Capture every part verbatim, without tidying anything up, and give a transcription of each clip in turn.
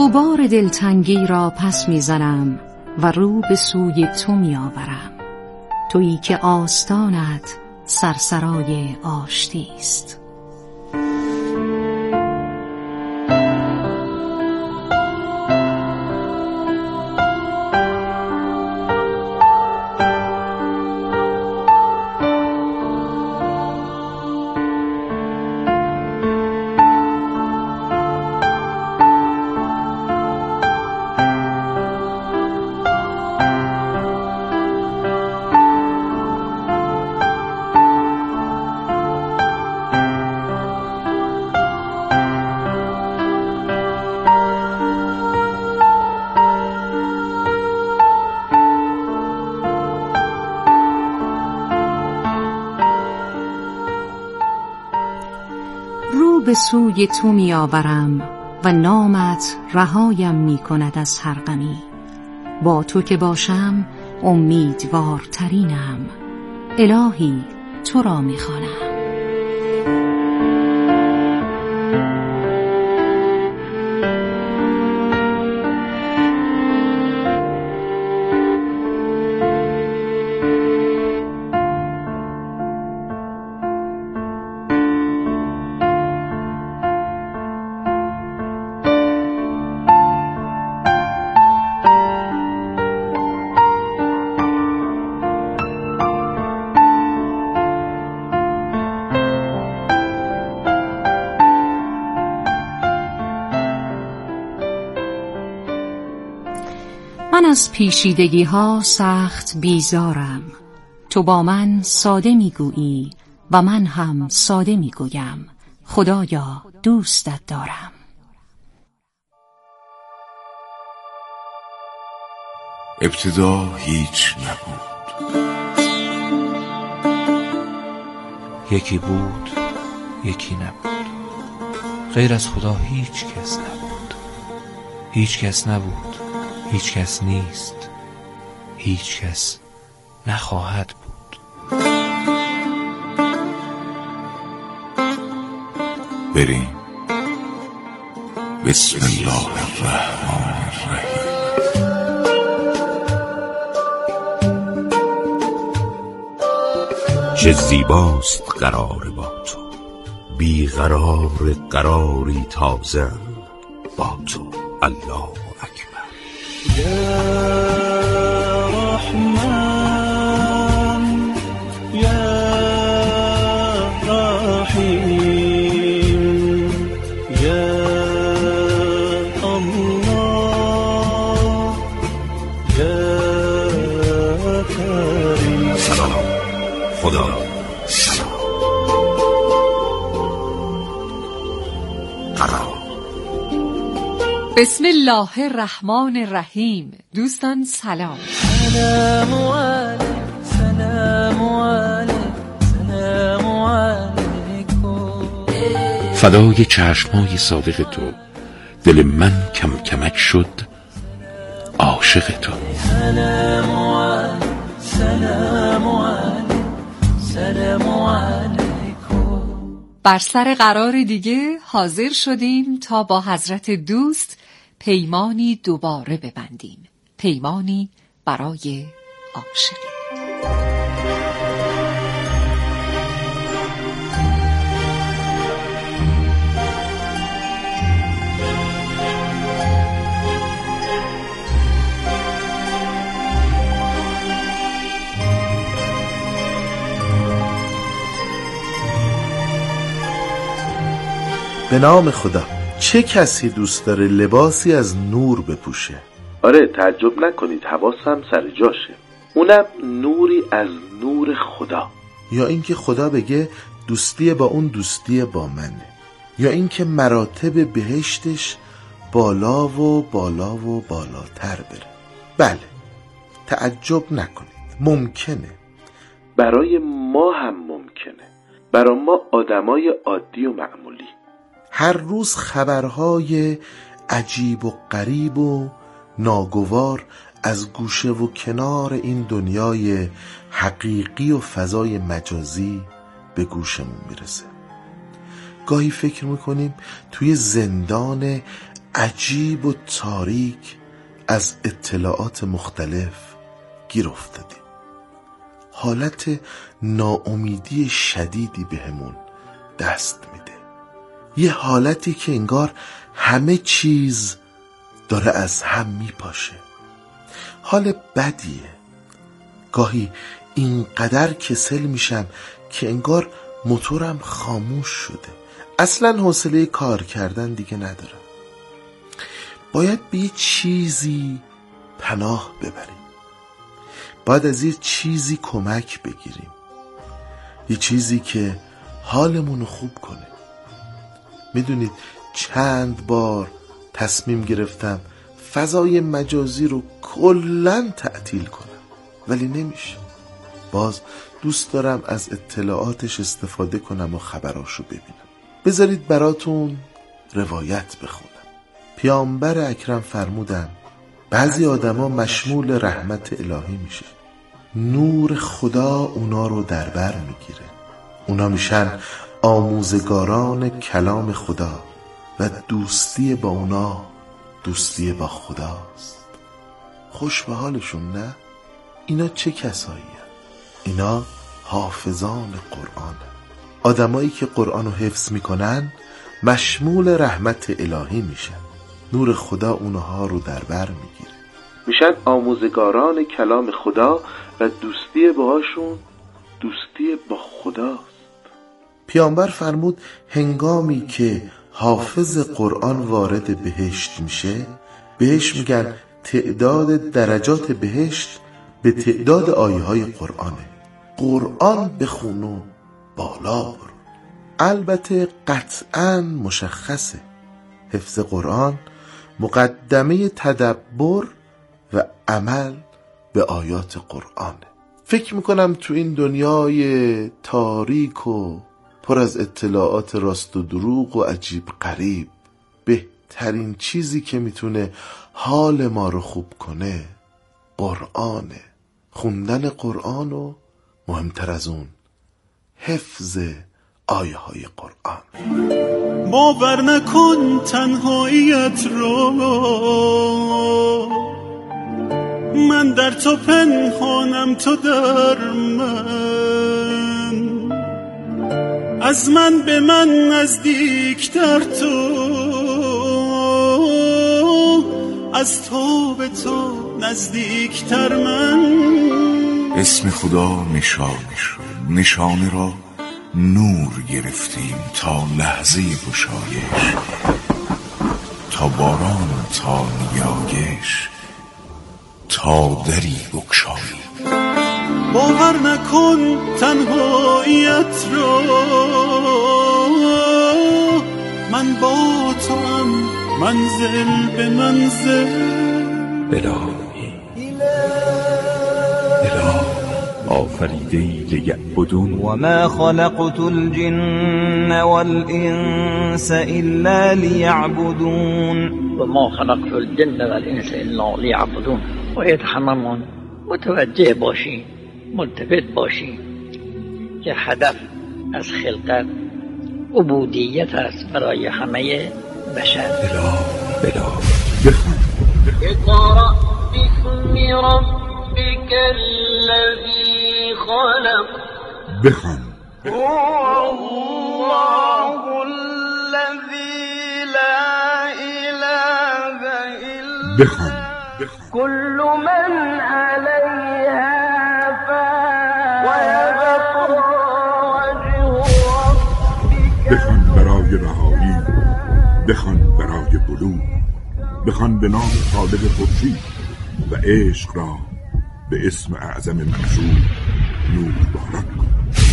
غبار دلتنگی را پس میزنم و رو به سوی تو میآورم، تویی که آستانت سرسرای آشتی است. رو به سوی تو می آورم و نامت رهایم می کند از هر غمی. با تو که باشم امیدوارترینم، الهی تو را می خوانم. من از پیچیدگی ها سخت بیزارم، تو با من ساده میگویی و من هم ساده میگویم، خدایا دوستت دارم. ابتدا هیچ نبود، یکی بود یکی نبود، غیر از خدا هیچ کس نبود، هیچ کس نبود، هیچ کس نیست، هیچ کس نخواهد بود. بریم. بسم الله الرحمن الرحیم. چه زیباست قرار با تو، بی قرار قراری تازه با تو. الله اکبر. یا رحمان یا رحیم یا الله یا کریم. سلام خدا سلام. قرار. بسم الله الرحمن الرحیم. دوستان سلام. سلام علیک سلام علیک سلام علیکم. فدای چشمای صادق تو، دل من کم کمک شد عاشق تو. سلام علیک سلام علیک سلام علیکم. بر سر قرار دیگه حاضر شدیم تا با حضرت دوست پیمانی دوباره ببندیم، پیمانی برای عاشقی. به نام خدا. چه کسی دوست داره لباسی از نور بپوشه؟ آره، تعجب نکنید، حواسم سر جاشه. اونم نوری از نور خدا. یا اینکه خدا بگه دوستی با اون دوستی با منه، یا اینکه مراتب بهشتش بالا و بالا و بالاتر بره. بله، تعجب نکنید، ممکنه. برای ما هم ممکنه، برای ما آدمای عادی و معمولی. هر روز خبرهای عجیب و غریب و ناگوار از گوشه و کنار این دنیای حقیقی و فضای مجازی به گوشمون میرسه. گاهی فکر میکنیم توی زندان عجیب و تاریک از اطلاعات مختلف گیر افتادیم. حالت ناامیدی شدیدی بهمون دست میده. یه حالتی که انگار همه چیز داره از هم میپاشه. حال بدیه. گاهی اینقدر کسل میشم که انگار موتورم خاموش شده. اصلا حوصله کار کردن دیگه ندارم. باید به یه چیزی پناه ببریم. باید از یه چیزی کمک بگیریم. یه چیزی که حالمونو خوب کنه. میدونید چند بار تصمیم گرفتم فضای مجازی رو کلاً تعطیل کنم، ولی نمیشه. باز دوست دارم از اطلاعاتش استفاده کنم و خبراشو ببینم. بذارید براتون روایت بخونم. پیامبر اکرم فرمودن بعضی آدما مشمول رحمت الهی میشه. نور خدا اونا رو در بر میگیره. اونا میشن آموزگاران کلام خدا و دوستی با اونا دوستی با خداست. خوش به حالشون نه؟ اینا چه کسایی هن؟ اینا حافظان قرآن هن. آدمایی که قرآن رو حفظ میکنن مشمول رحمت الهی میشن. نور خدا اونها رو در بر میگیره. میشن آموزگاران کلام خدا و دوستی باهاشون دوستی با خداست. پیامبر فرمود هنگامی که حافظ قرآن وارد بهشت میشه، بهش میگن تعداد درجات بهشت به تعداد آیه های قرآنه. قرآن بخون و بالا برو. البته قطعاً مشخصه حفظ قرآن مقدمه تدبر و عمل به آیات قرآنه. فکر میکنم تو این دنیای تاریک و پر از اطلاعات راست و دروغ و عجیب غریب بهترین چیزی که میتونه حال ما رو خوب کنه قرآنه. خوندن قرآن و مهمتر از اون حفظ آیه های قرآن. باور نکن تنهاییت رو، من در تو پنهانم تو در من. از من به من نزدیکتر تو، از تو به تو نزدیکتر من. اسم خدا نشانه شد، نشانه را نور گرفتیم تا لحظه گشایش، تا باران تا نیایش، تا دری بگشایی. باور نکن تنهاییت رو، من با تو هم منزل به منزل. الهی اله آفریده‌ای لیعبدون و ما خلقت الجن والانس الا لیعبدون و ما خلقت الجن والانس الا لیعبدون. باید هممون متوجه باشیم، ملتفت باشیم که هدف از خلقت عبودیت است برای همه بشر. اله اله بخون اقرأ باسم ربك الذي خلق. بخون هو الله الذي لا اله الا بخون كل من عليها فان ويبقى وجه ربك. بخون برای رهایی، بخون برای بلوغ، بخون به نام خالق خورشید و عشق را به اسم اعظم منصور نور باران کن.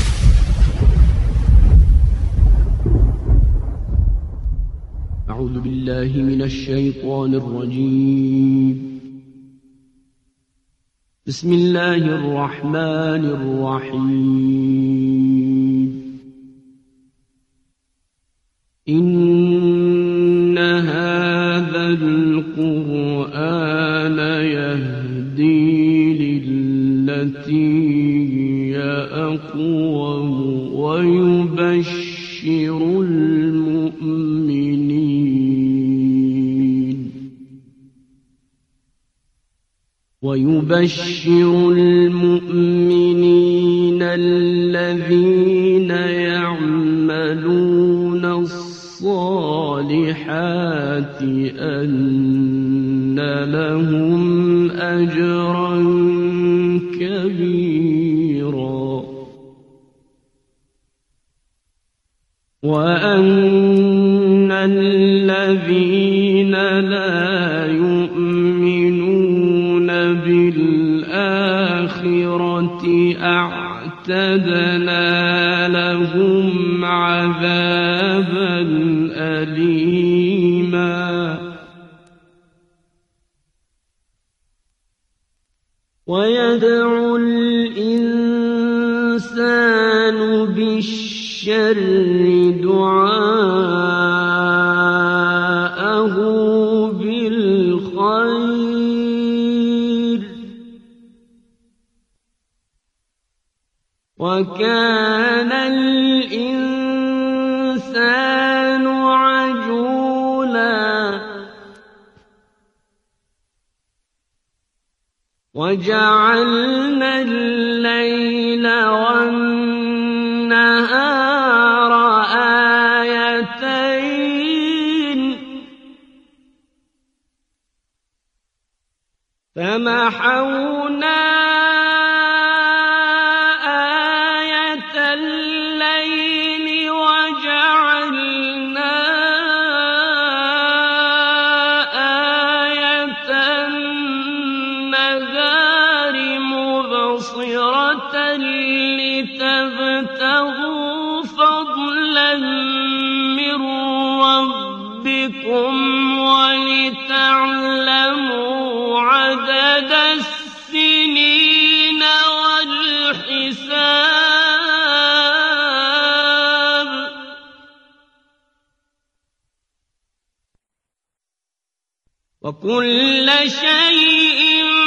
اعوذ بالله من الشیطان الرجیم. بسم الله الرحمن الرحیم. إن هذا القرآن يهدي للتي هي أقوم ويبشر المؤمنين ويبشر المؤمنين الذين يعملون الصالحات أن لهم أجرا كبيرا وأن الذين لا يؤمنون بالآخرة أعتدنا لهم عذابا أليما ويدعو الإنسان بالشر دعاءه بالخير وكان الإنسان عجولا وجعلنا الليل والنهار آيتين فمحونا آية الليل وجعلنا آية النهار مبصرة لتبتغوا فضلا من ربكم ولتعلموا عدد السنين والحساب وكل شيء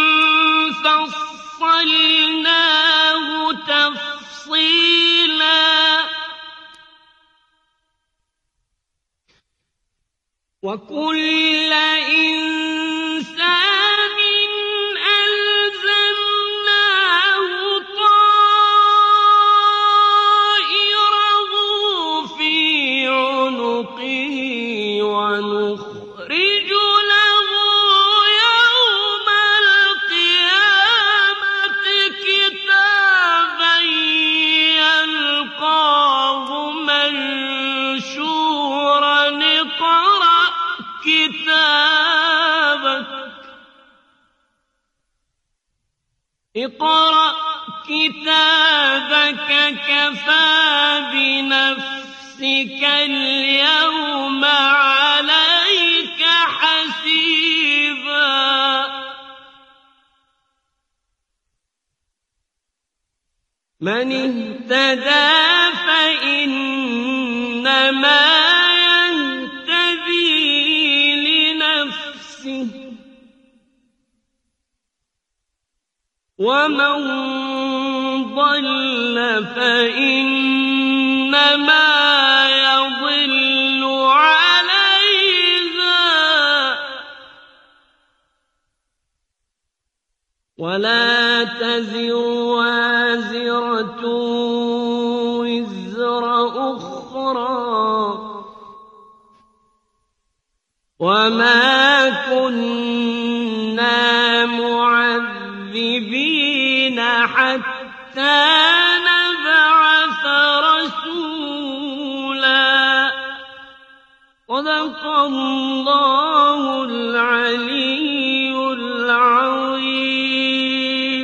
فصلناه تفصيلا وكل إنسان ألزمناه طائره في عنقه ونخرج له يوم القيامة كتابا يلقاه منشورا اقرأ كتابك اقرأ كتابك كفى بنفسك اليوم عليك حسيبا من اهتدى فإنما ومن ضل فإنما يضل عليها ولا تزر وازرة وزر أخرى وما كنا معذبين حتى نبعث رسولا صدق الله العلي العظيم.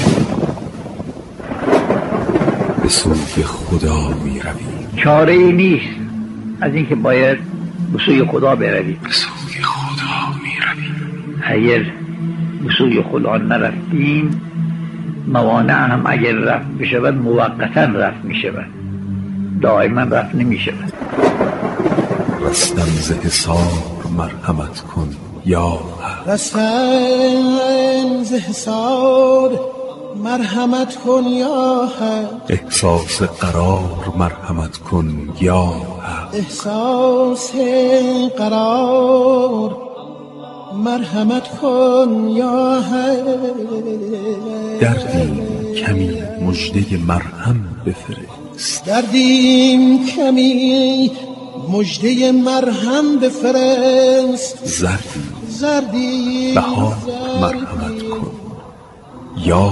به سوی خدا می روید، چاره ای نیست از اینکه باید به سوی خدا بروید. به سوی خدا می روید. اگر به سوی خدا نرفتیم موانع هم اگر رفت بشود موقتا رفت می شود، دائما رفت نمی شود. رستم ز حصار مرحمت کن یا حق، رستم ز حصار مرحمت کن یا حق، احساس قرار مرحمت کن یا حق، احساس قرار مرحمت کن یا حق. دردیم کمی مژده مرهم بفرست. دردیم کمی مژده مرهم بفرست. زردی زردی بهار مرحمت کن یا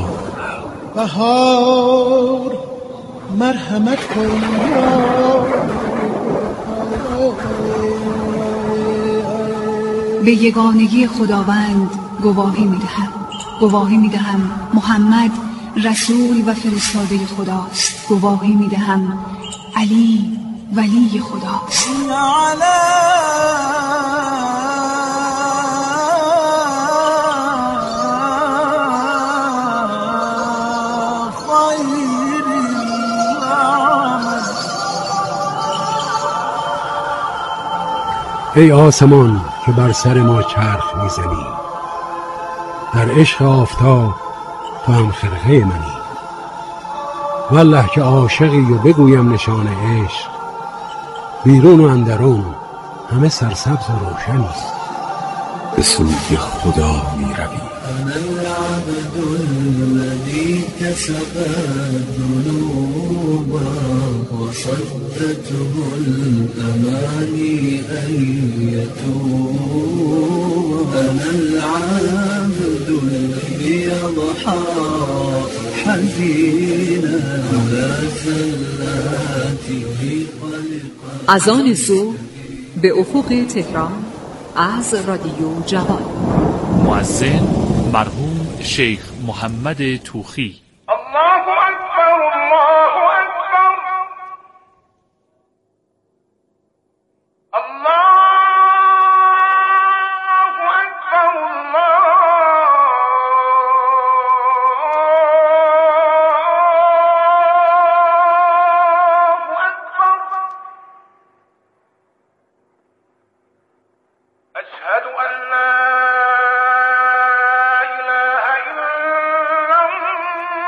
بهار مرحمت کن یا. به یگانگی خداوند گواهی می‌دهم گواهی می‌دهم محمد رسول و فرستاده خداست. گواهی می‌دهم علی ولی خداست. ای آسمان که بر سر ما چرخ میزنی، در عشق آفتاب تو هم خرقه منی. والله که عاشقی و بگویم نشان عشق، بیرون و اندرون همه سرسبز و روشنی. به سوی خدا می روی. أنا العبد الذي كسب الذنوب وصدته الأماني أن يتوب. أنا العبد الذي يضحى حزينا لا زلاته قلقا. از آن ظهر به افق تهران از رادیو جوان. مؤذن مرحوم شیخ محمد توخی. الله اکبر الله اکبر الله اکبر الله اکبر. اشهد ان لا إله إلا الله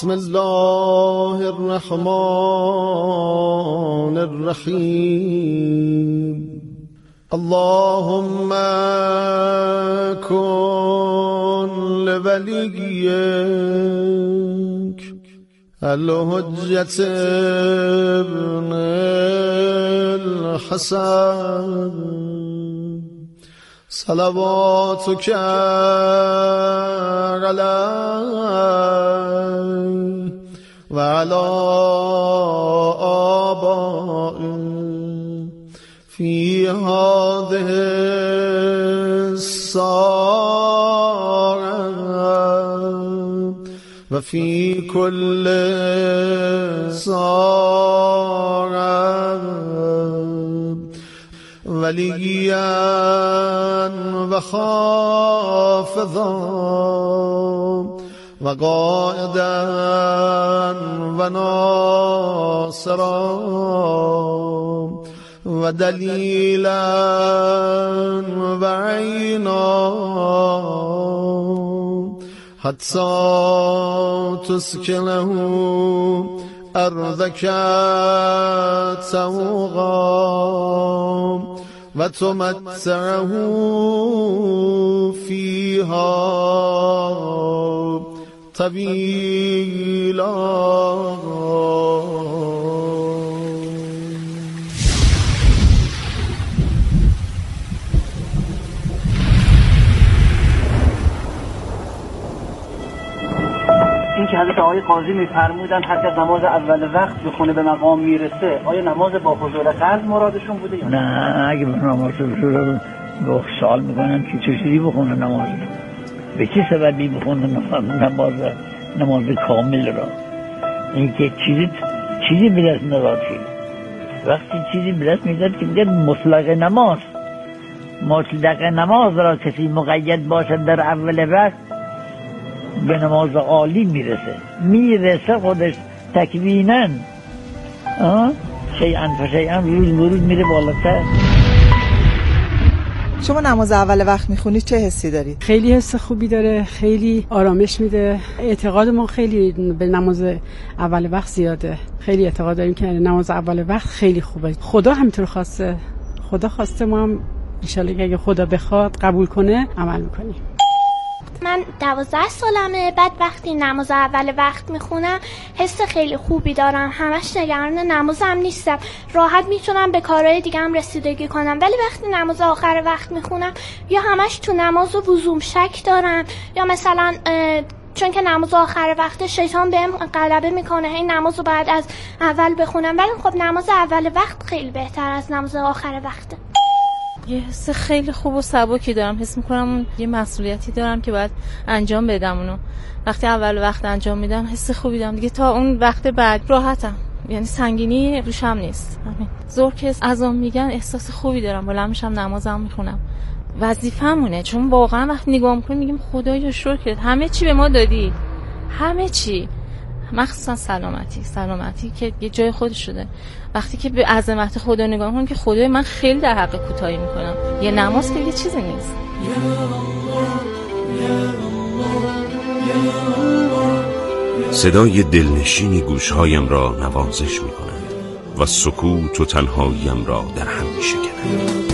بسم الله الرحمن الرحیم. اللهم کن لولیک الحجة ابن الحسن صلواتك علیه و علی آبائه فی هذه الساعة و فی کل ساعة وليا وخافضا وقائدا وناصرا ودليلا وعينا حتى تسكنه أرضك سوغا وتمتعه فيها طويلا. این که حضرت آقای قاضی می‌فرمودن هر کس نماز اول وقت بخونه به مقام میرسه، آیا نماز با حضور قلب مرادشون بوده یا نه؟ نه، اگه به نماز حضور رو سوال میکنن که چه چیزی بخونه نماز رو، به چه سببی بخونه نماز نماز کامل را. این که چیزی چیزی به دست نداد، وقتی چیزی به دست میداد که میگه مطلق نماز مطلق نماز را کسی مقید باشد در اول وقت به نماز عالی میرسه میرسه خودش تکویناً شیئا فشیئا روز روز میره بالاتر. شما نماز اول وقت میخونید چه حسی دارید؟ خیلی حس خوبی داره، خیلی آرامش میده. اعتقاد ما خیلی به نماز اول وقت زیاده، خیلی اعتقاد داریم که نماز اول وقت خیلی خوبه. خدا همینطور خواسته، خدا خواسته، ما هم ان شاءالله که اگه خدا بخواد قبول کنه عمل میکنیم. من دوازده سالمه. بعد وقتی نماز اول وقت میخونم حس خیلی خوبی دارم، همش نگران نمازم نیستم، راحت میتونم به کارهای دیگم رسیدگی کنم. ولی وقتی نماز آخر وقت میخونم یا همش تو نماز و وضوم شک دارم، یا مثلا چون که نماز آخر وقت شیطان بهم غلبه میکنه هی نماز رو بعد از اول بخونم. ولی خب نماز اول وقت خیلی بهتر از نماز آخر وقته. یه حس خیلی خوب و سبکی دارم، حس میکنم یه مسئولیتی دارم که باید انجام بدم اونو. وقتی اول وقت انجام میدم حس خوبی دارم دیگه، تا اون وقت بعد راحتم، یعنی سنگینی روشم نیست. همین ظهر که اذان میگن احساس خوبی دارم، بلند میشم نمازم میخونم، وظیفه‌مونه. چون واقعا وقتی نگاه میکنیم میگیم خدایا شکرت، همه چی به ما دادی، همه چی، مخصوصا سلامتی سلامتی که یه جای خودش شده. وقتی که به عظمت خدا نگاه کنم که خدای من خیلی در حق کوتاهی میکنم، یه نماز که یه چیزی نیست. صدای دلنشینی گوشهایم را نوازش میکند و سکوت و تنهاییم را در هم میشکند.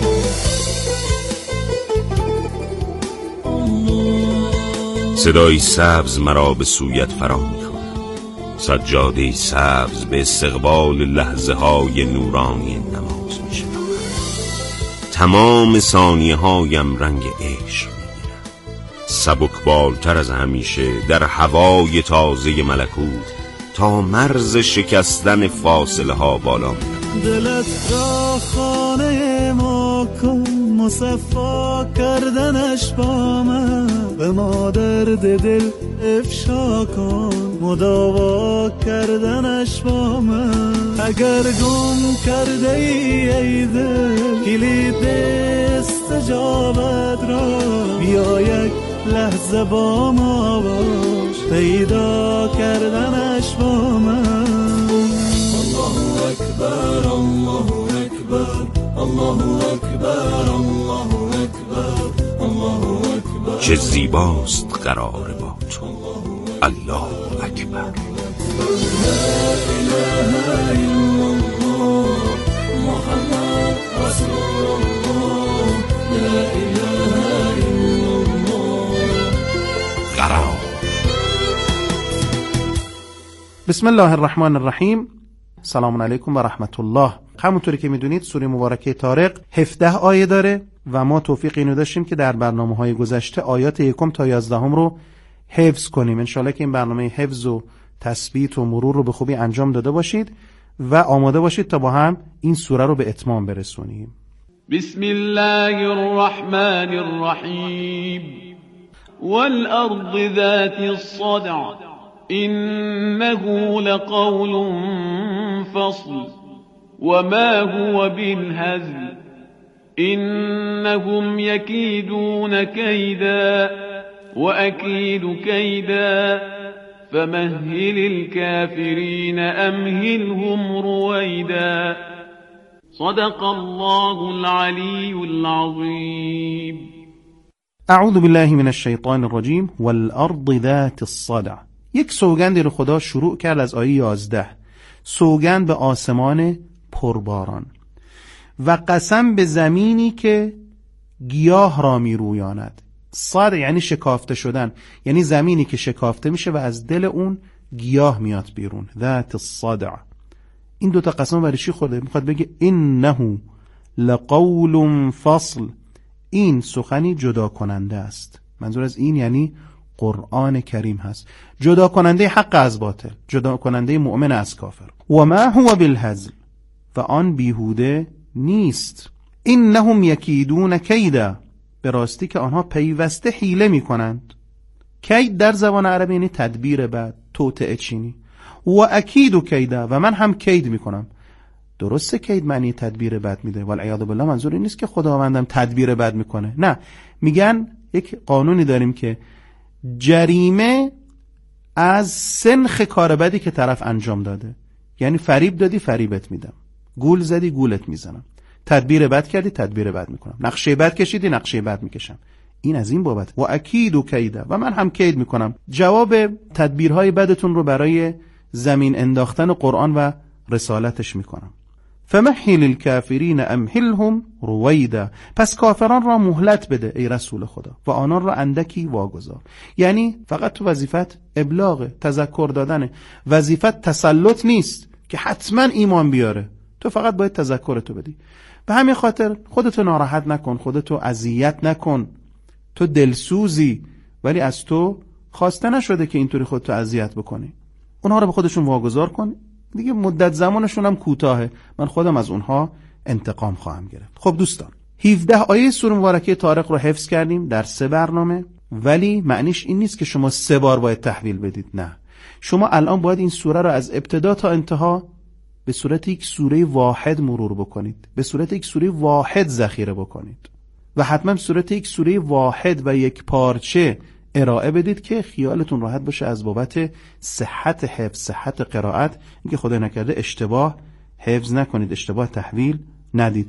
صدای سبز مرا به سویت فرا میخواند، سجاده سبز به استقبال لحظه های نورانی نماز میشود. تمام ثانیه هایم رنگ عشق میگیرد، سبکبالتر از همیشه در هوای تازه ملکوت تا مرز شکستن فاصله ها بالا میرم. دلت را خانه ما کن، مصفا کردنش با من، به ما درد دل افشا کن، مداوا کردنش با من. اگر گم کرده ای ای دل کلید استجابت را، بیا یک لحظه با ما باش، پیدا کردنش با من. الله اکبر الله اکبر الله اکبر الله اکبر الله اکبر. چه زیباست قرار با تو، الله اکبر. بسم الله الرحمن الرحیم. سلام علیکم و رحمت الله. همونطوری که میدونید سوره مبارکه طارق هفده آیه داره و ما توفیق اینو داشتیم که در برنامه‌های گذشته آیات یکم تا یازدهم رو حفظ کنیم. انشالله که این برنامه حفظ و تثبیت و مرور رو به خوبی انجام داده باشید و آماده باشید تا با هم این سوره رو به اتمام برسونیم. بسم الله الرحمن الرحیم. والارض ذات الصدع إنه لقول فصل وما هو بالهزل إنهم يكيدون كيدا وأكيد كيدا فمهل الكافرين أمهلهم رويدا صدق الله العلي العظيم. اعوذ بالله من الشیطان الرجیم. والارض ذات الصدع. یک سوگندی رو خدا شروع کرد از آیه یازده. سوگند به آسمان پرباران و قسم به زمینی که گیاه را می رویاند. صدع یعنی شکافته شدن، یعنی زمینی که شکافته میشه و از دل اون گیاه میاد بیرون. ذات الصدع. این دوتا قسم برای چی خورده؟ میخواد بگه انه لقول فصل، این سخنی جدا کننده است. منظور از این یعنی قرآن کریم هست، جدا کننده حق از باطل، جدا کننده مؤمن از کافر. و ما هو بالهزل، و آن بیهوده نیست. انهم یکیدون کیدا، به راستی که آنها پیوسته حیله می کنند. کید در زبان عربی یعنی تدبیر بد، توطئه چینی. و اکید کیدا، و من هم کید می کنم. درسته کید معنی تدبیر بد میده، والعیاذ بالله منظور این نیست که خداوندم تدبیر بد میکنه. نه، میگن یک قانونی داریم که جریمه از سنخ کار بدی که طرف انجام داده. یعنی فریب دادی فریبت میدم، گول زدی گولت میزنم، تدبیر بد کردی تدبیر بد میکنم، نقشه بد کشیدی نقشه بد میکشم. این از این بابت. و اکید و کیده، و من هم کید میکنم. جواب تدبیرهای بدتون رو برای زمین انداختن قرآن و رسالتش میکنم. فمهل الکافرین امهلهم رویدا، پس کافران را مهلت بده ای رسول خدا و آنان را اندکی واگذار. یعنی فقط تو وظیفت ابلاغ، تذکر دادنه، وظیفت تسلط نیست که حتما ایمان بیاره. تو فقط باید تذکرتو بدی. به همین خاطر خودتو ناراحت نکن، خودتو اذیت نکن. تو دلسوزی، ولی از تو خواسته نشده که اینطوری خودتو اذیت بکنی. اونها رو به خودشون واگذار کن. دیگه مدت زمانشون هم کوتاهه، من خودم از اونها انتقام خواهم گرفت. خب دوستان، هفده آیه سوره مبارکه طارق رو حفظ کردیم در سه برنامه، ولی معنیش این نیست که شما سه بار باید تحویل بدید. نه، شما الان باید این سوره رو از ابتدا تا انتها به صورت یک سوره واحد مرور بکنید، به صورت یک سوره واحد ذخیره بکنید و حتما به صورت یک سوره واحد و یک پارچه ارائه بدید که خیالتون راحت باشه از بابت صحت حفظ، صحت قرائت، اینکه خدای نکرده اشتباه حفظ نکنید، اشتباه تحویل ندید.